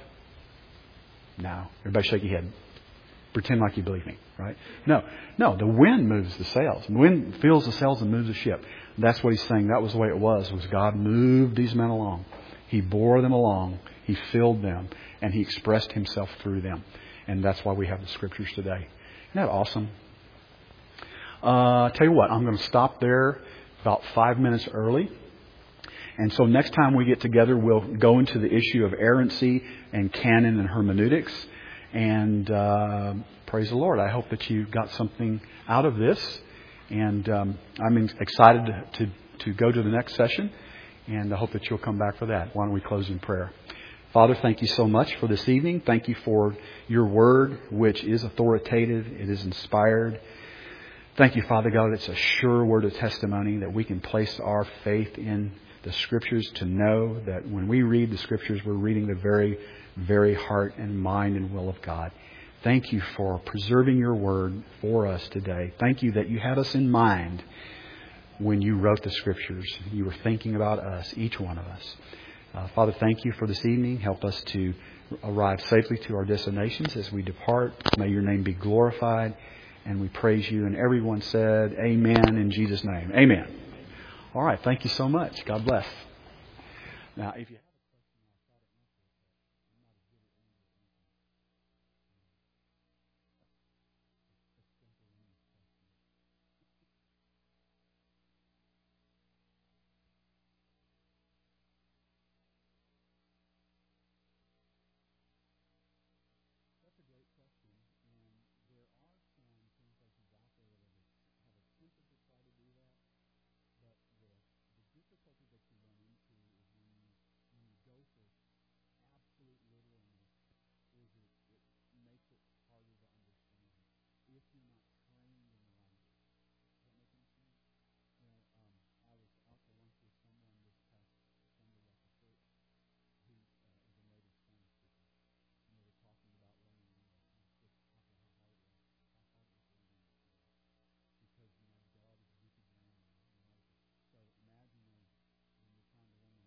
Speaker 1: No. Everybody shake your head. Pretend like you believe me, right? No, no. The wind moves the sails. The wind fills the sails and moves the ship. That's what he's saying. That was the way it was. Was God moved these men along? He bore them along. He filled them, and He expressed Himself through them. And that's why we have the Scriptures today. Isn't that awesome? Uh, tell you what, I'm going to stop there about five minutes early. And so next time we get together, we'll go into the issue of errancy and canon and hermeneutics. And uh, praise the Lord. I hope that you got something out of this. And um, I'm excited to, to, to go to the next session. And I hope that you'll come back for that. Why don't we close in prayer? Father, thank you so much for this evening. Thank you for your word, which is authoritative. It is inspired. Thank you, Father God. It's a sure word of testimony that we can place our faith in the Scriptures to know that when we read the Scriptures, we're reading the very very heart and mind and will of God. Thank you for preserving your word for us today. Thank you that you had us in mind when you wrote the Scriptures. You were thinking about us, each one of us. Uh, Father, thank you for this evening. Help us to arrive safely to our destinations as we depart. May your name be glorified, and we praise you. And everyone said, amen in Jesus' name. Amen. All right. Thank you so much. God bless. Now, if you